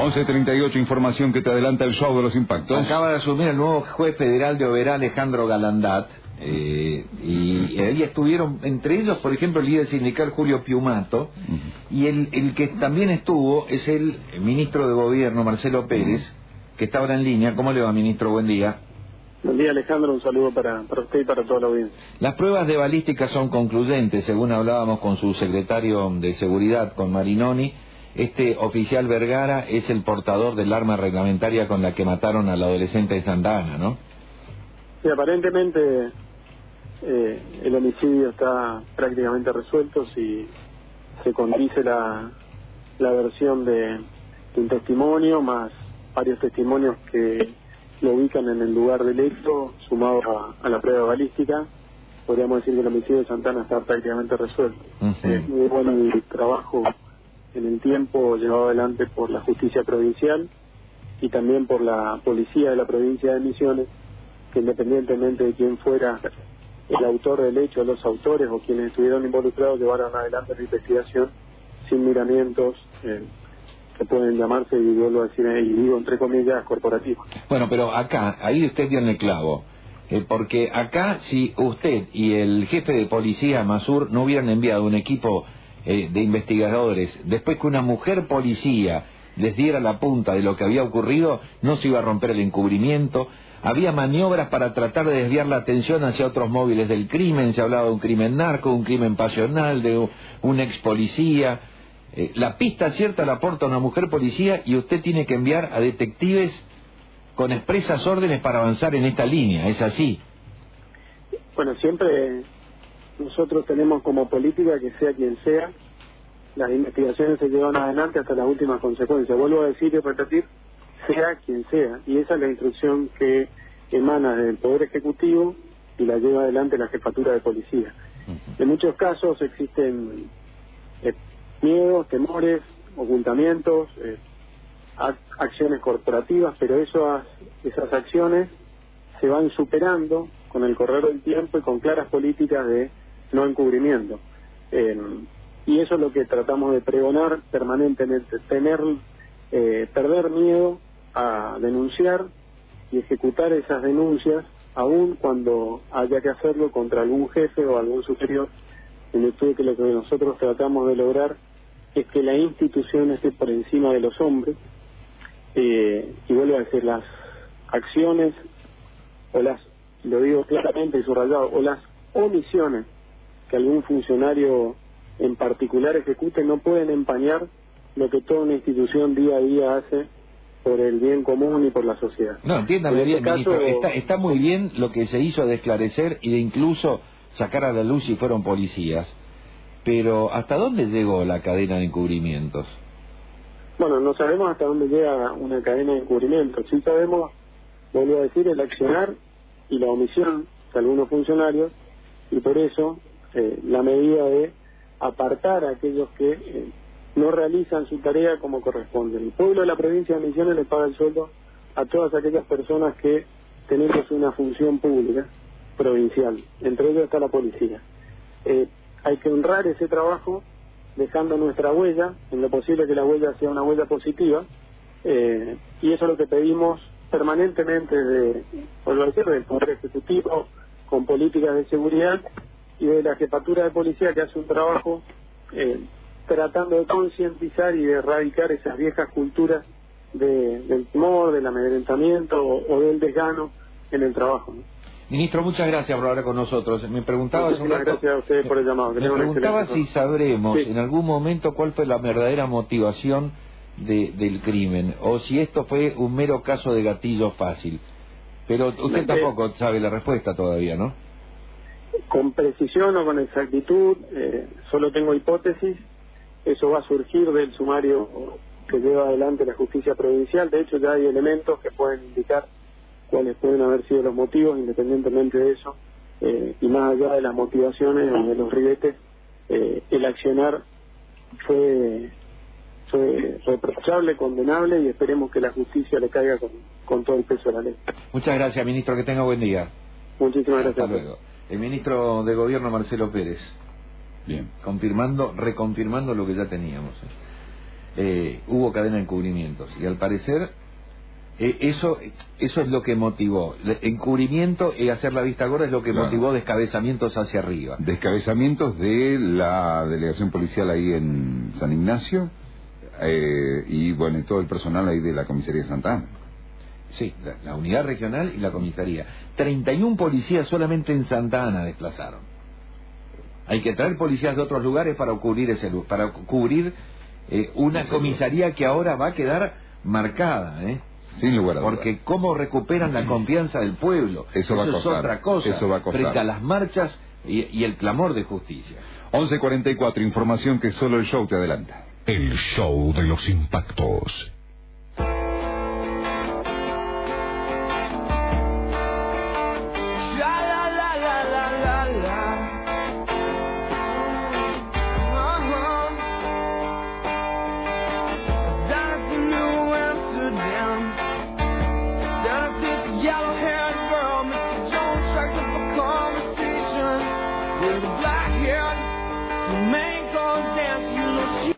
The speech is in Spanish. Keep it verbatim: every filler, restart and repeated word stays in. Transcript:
once treinta y ocho, información que te adelanta el show de los impactos. Acaba de asumir el nuevo juez federal de Oberá, Alejandro Galandat, eh, y ahí estuvieron, entre ellos, por ejemplo, el líder sindical Julio Piumato, uh-huh. y el, el que también estuvo es el ministro de Gobierno, Marcelo Pérez, uh-huh. que está ahora en línea. ¿Cómo le va, ministro? Buen día. Buen día, Alejandro, un saludo para, para usted y para toda la audiencia. Las pruebas de balística son concluyentes, según hablábamos con su secretario de Seguridad, con Marinoni. Este oficial Vergara es el portador del arma reglamentaria con la que mataron al adolescente de Santa Ana, ¿no? Sí, aparentemente eh, el homicidio está prácticamente resuelto si se condice la, la versión de, de un testimonio, más varios testimonios que lo ubican en el lugar del hecho, sumado a, a la prueba balística. Podríamos decir que el homicidio de Santa Ana está prácticamente resuelto. Uh-huh. Es muy bueno el trabajo en el tiempo llevado adelante por la justicia provincial y también por la policía de la provincia de Misiones, que independientemente de quién fuera el autor del hecho, los autores o quienes estuvieron involucrados, llevaron adelante la investigación sin miramientos eh, que pueden llamarse, y vuelvo a decir, y digo entre comillas, corporativos. Bueno, pero acá, ahí usted tiene el clavo, eh, porque acá si usted y el jefe de policía, Masur, no hubieran enviado un equipo eh, de investigadores, después que una mujer policía les diera la punta de lo que había ocurrido, no se iba a romper el encubrimiento. Había maniobras para tratar de desviar la atención hacia otros móviles del crimen. Se hablaba de un crimen narco, un crimen pasional, de un ex policía. Eh, la pista cierta la aporta una mujer policía y usted tiene que enviar a detectives con expresas órdenes para avanzar en esta línea. ¿Es así? Bueno, siempre nosotros tenemos como política que sea quien sea, las investigaciones se llevan adelante hasta las últimas consecuencias. Vuelvo a decir y repetir, sea quien sea, y esa es la instrucción que emana del Poder Ejecutivo y la lleva adelante la Jefatura de Policía. Uh-huh. En muchos casos existen eh, miedos, temores, ocultamientos, eh, ac- acciones corporativas, pero esas, esas acciones se van superando con el correr del tiempo y con claras políticas de no encubrimiento. Eh, y eso es lo que tratamos de pregonar permanentemente, tener, eh, perder miedo a denunciar y ejecutar esas denuncias, aun cuando haya que hacerlo contra algún jefe o algún superior, en virtud de que lo que nosotros tratamos de lograr es que la institución esté por encima de los hombres, eh, y vuelvo a decir, las acciones, o las, lo digo claramente y subrayado, o las omisiones que algún funcionario en particular ejecute no pueden empañar lo que toda una institución día a día hace por el bien común y por la sociedad. No, entiéndame bien, este ministro, está, está muy bien lo que se hizo de esclarecer y de incluso sacar a la luz si fueron policías, pero ¿hasta dónde llegó la cadena de encubrimientos? Bueno, no sabemos hasta dónde llega una cadena de encubrimientos. Sí sabemos, vuelvo a decir, el accionar y la omisión de algunos funcionarios, y por eso eh, la medida de apartar a aquellos que eh, no realizan su tarea como corresponde. El pueblo de la provincia de Misiones le paga el sueldo a todas aquellas personas que tenemos una función pública provincial, entre ellos está la policía. Eh, hay que honrar ese trabajo dejando nuestra huella, en lo posible que la huella sea una huella positiva, eh, y eso es lo que pedimos permanentemente de, por lo decir, del Poder Ejecutivo, con políticas de seguridad, y de la Jefatura de Policía, que hace un trabajo eh, tratando de concientizar y de erradicar esas viejas culturas de, del temor, del amedrentamiento o, o del desgano en el trabajo, ¿no? Ministro, muchas gracias por hablar con nosotros. Me preguntaba hace un rato, gracias a ustedes por el llamado. Me, me preguntaba si sabremos sí. en algún momento cuál fue la verdadera motivación de, del crimen, o si esto fue un mero caso de gatillo fácil. Pero usted Me, tampoco sabe la respuesta todavía, ¿no? Con precisión o con exactitud, eh, solo tengo hipótesis. Eso va a surgir del sumario que lleva adelante la justicia provincial. De hecho, ya hay elementos que pueden indicar cuáles pueden haber sido los motivos, independientemente de eso, eh, y más allá de las motivaciones o de los ribetes, eh, el accionar fue, fue reprochable, condenable, y esperemos que la justicia le caiga con, con todo el peso de la ley. Muchas gracias, ministro, que tenga buen día. Muchísimas gracias. Hasta luego. El ministro de Gobierno, Marcelo Pérez. Bien. Confirmando, reconfirmando lo que ya teníamos. eh, hubo cadena de encubrimientos. Y al parecer, eh, eso eso es lo que motivó. El encubrimiento y hacer la vista gorda es lo que Claro. motivó descabezamientos hacia arriba. Descabezamientos de la delegación policial ahí en San Ignacio, eh, y bueno, y todo el personal ahí de la comisaría de Santa Ana. Sí, la, la unidad regional y la comisaría. treinta y uno policías solamente en Santa Ana desplazaron. Hay que traer policías de otros lugares para cubrir ese lu- para cubrir eh, una Ese comisaría que ahora va a quedar marcada, ¿eh? Sin lugar a dudas. Porque cómo recuperan la confianza del pueblo. Eso va a es costar, otra cosa. eso va a costar. Frente a las marchas y, y el clamor de justicia. once cuarenta y cuatro, información que solo el show te adelanta. El show de los impactos. With a black hair, the man goes down, you know she